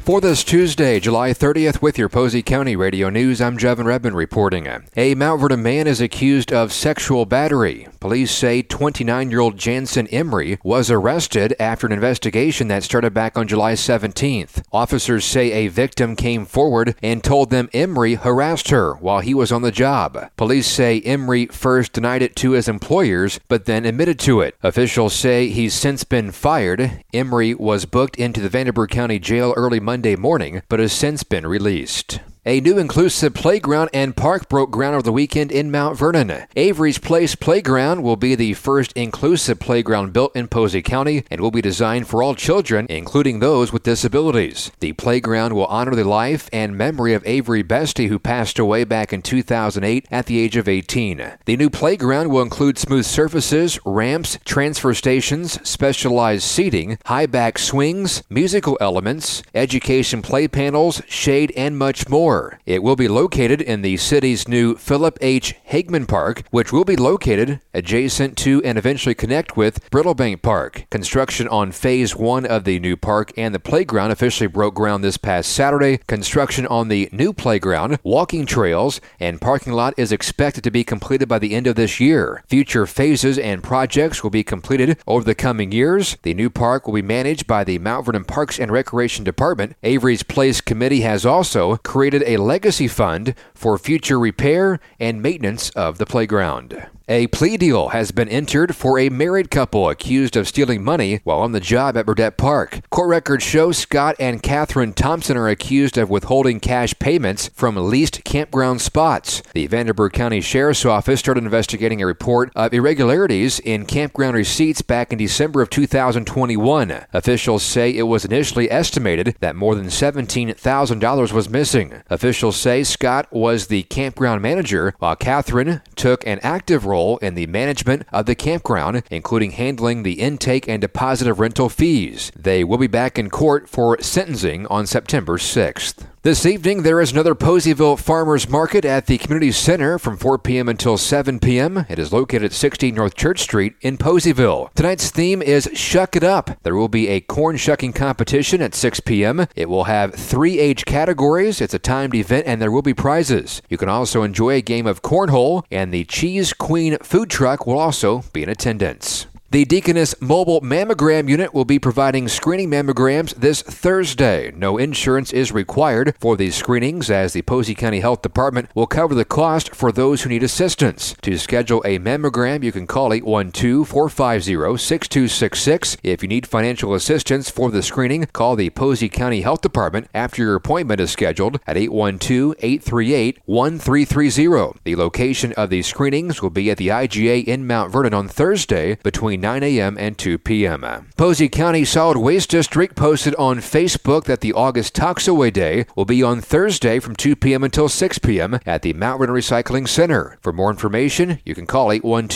For this Tuesday, July 30th, with your Posey County Radio News, I'm Jevin Redmond reporting. A Mount Vernon man is accused of sexual battery. Police say 29-year-old Jansen Emery was arrested after an investigation that started back on July 17th. Officers say a victim came forward and told them Emery harassed her while he was on the job. Police say Emery first denied it to his employers, but then admitted to it. Officials say he's since been fired. Emery was booked into the Vanderburgh County Jail early Monday morning, but has since been released. A new inclusive playground and park broke ground over the weekend in Mount Vernon. Avery's Place Playground will be the first inclusive playground built in Posey County and will be designed for all children, including those with disabilities. The playground will honor the life and memory of Avery Bestie, who passed away back in 2008 at the age of 18. The new playground will include smooth surfaces, ramps, transfer stations, specialized seating, high-back swings, musical elements, education play panels, shade, and much more. It will be located in the city's new Philip H. Hagman Park, which will be located adjacent to and eventually connect with Brittlebank Park. Construction on Phase 1 of the new park and the playground officially broke ground this past Saturday. Construction on the new playground, walking trails, and parking lot is expected to be completed by the end of this year. Future phases and projects will be completed over the coming years. The new park will be managed by the Mount Vernon Parks and Recreation Department. Avery's Place Committee has also created a legacy fund for future repair and maintenance of the playground. A plea deal has been entered for a married couple accused of stealing money while on the job at Burdett Park. Court records show Scott and Catherine Thompson are accused of withholding cash payments from leased campground spots. The Vanderburgh County Sheriff's Office started investigating a report of irregularities in campground receipts back in December of 2021. Officials say it was initially estimated that more than $17,000 was missing. Officials say Scott was the campground manager, while Catherine took an active role in the management of the campground, including handling the intake and deposit of rental fees. They will be back in court for sentencing on September 6th. This evening, there is another Poseyville Farmers Market at the Community Center from 4 p.m. until 7 p.m. It is located at 60 North Church Street in Poseyville. Tonight's theme is Shuck It Up. There will be a corn shucking competition at 6 p.m. It will have 3 age categories. It's a timed event, and there will be prizes. You can also enjoy a game of cornhole, and the Cheese Queen food truck will also be in attendance. The Deaconess Mobile Mammogram Unit will be providing screening mammograms this Thursday. No insurance is required for these screenings, as the Posey County Health Department will cover the cost for those who need assistance. To schedule a mammogram, you can call 812-450-6266. If you need financial assistance for the screening, call the Posey County Health Department after your appointment is scheduled at 812-838-1330. The location of these screenings will be at the IGA in Mount Vernon on Thursday between 9 a.m. and 2 p.m. Posey County Solid Waste District posted on Facebook that the August Toxaway Day will be on Thursday from 2 p.m. until 6 p.m. at the Mount Vernon Recycling Center. For more information, you can call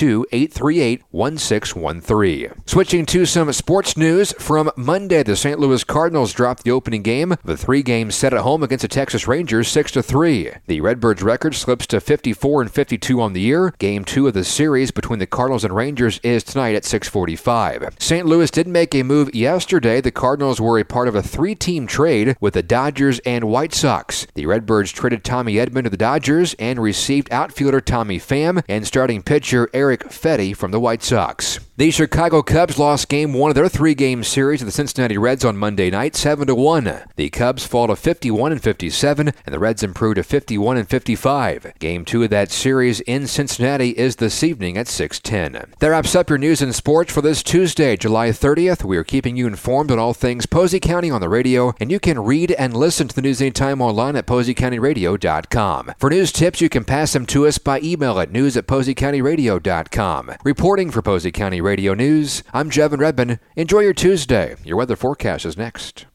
812-838-1613. Switching to some sports news from Monday, the St. Louis Cardinals dropped the opening game of a 3-game set at home against the Texas Rangers 6-3. The Redbirds' record slips to 54-52 on the year. Game 2 of the series between the Cardinals and Rangers is tonight at 6:45. St. Louis did make a move yesterday. The Cardinals were a part of a 3-team trade with the Dodgers and White Sox. The Redbirds traded Tommy Edman to the Dodgers and received outfielder Tommy Pham and starting pitcher Eric Fetty from the White Sox. The Chicago Cubs lost Game 1 of their 3-game series to the Cincinnati Reds on Monday night, 7-1. The Cubs fall to 51-57, and the Reds improve to 51-55. Game 2 of that series in Cincinnati is this evening at 6:10. That wraps up your news and sports for this Tuesday, July 30th. We are keeping you informed on all things Posey County on the radio, and you can read and listen to the news anytime online at PoseyCountyRadio.com. For news tips, you can pass them to us by email at news@PoseyCountyRadio.com. Reporting for Posey County Radio News, I'm Jevin Redmond. Enjoy your Tuesday. Your weather forecast is next.